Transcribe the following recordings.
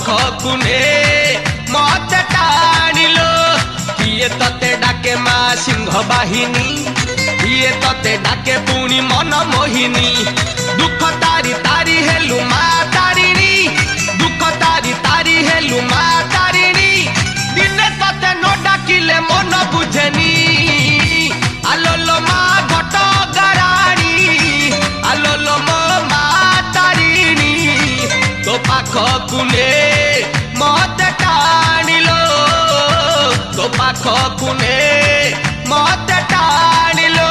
पाखकु ने मते टाणिलो किए तते डाके माँ सिंह बाहिनी किए तते डाके पुणी मन मोहिनी दुख तारी तारी हेलु माँ तारिणी दुख तारी तारी हेलु माँ तारिणी दिने तते न डाकिले मन बुझेनी आलोलो माँ घट गाराणी आलोलो माँ तारिणी तो पाखकु ने मते टाणिलो तो पाखकु ने मते टाणिलो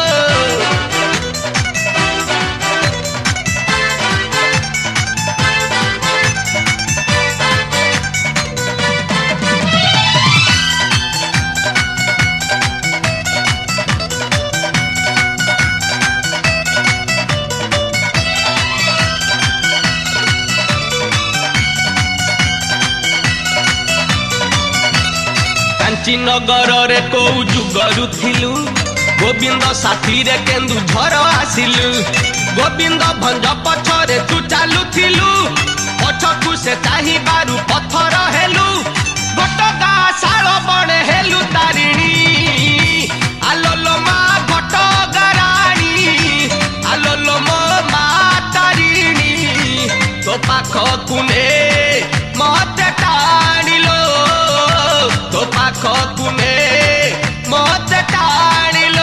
नगर रे को जुगरु थिलु गोविंद साथी रे केन्दु झर आसिलु गोविंद भंज पछरे तू चालु थिलु पछकु से चाही बारु पत्थर हेलु गोटगा साळ बणे हेलु तारिणी आलोलो माँ घट गाराणी आलोलो माँ तारिणी तो पाखकु ने मते टाणिलो तो पाखकु ने मते टाणिलो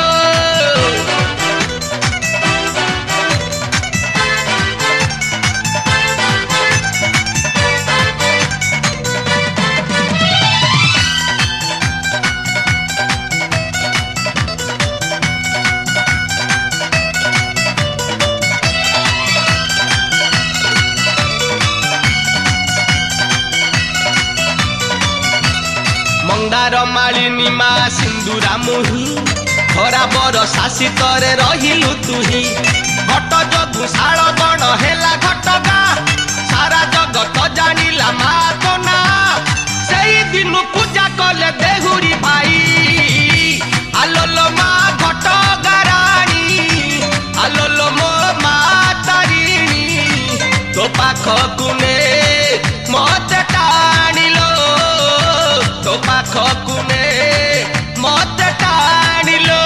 मंदार मालिनी माँ सिंदूरा मुही खरा बर शासितरे रहिलु तुही घट जगु शाल गण हेला घटगा सारा जगत जानिला माँ तो ना सेई दिनु पूजा कले देहुरी भाई आलोलो माँ घट गाराणी आलोलो माँ तारिणी तो पाखकु ने मते टाणिलो तो पाखकु ने मते टाणिलो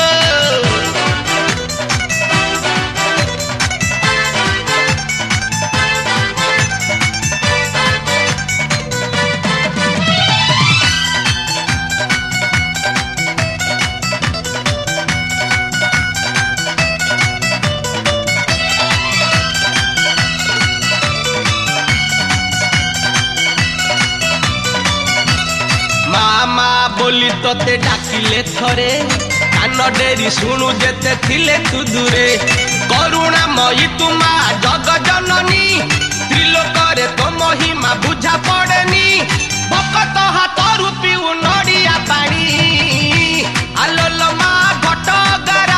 बोली तोते डाकिले थरे कान डेरी शुणु जेते थिले तू दूरे करुणा मयी तुमा जग जननी त्रिलोकरे तो महिमा बुझा पड़ेनी भक्त हाथरू पीऊ नड़िया पानी आलोलो माँ घट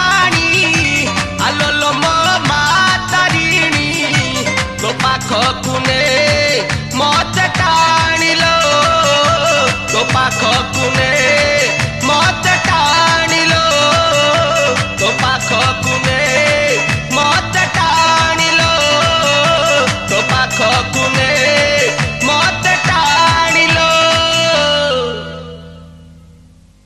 गाराणी आलोलो माँ तारिणी तो पाखकु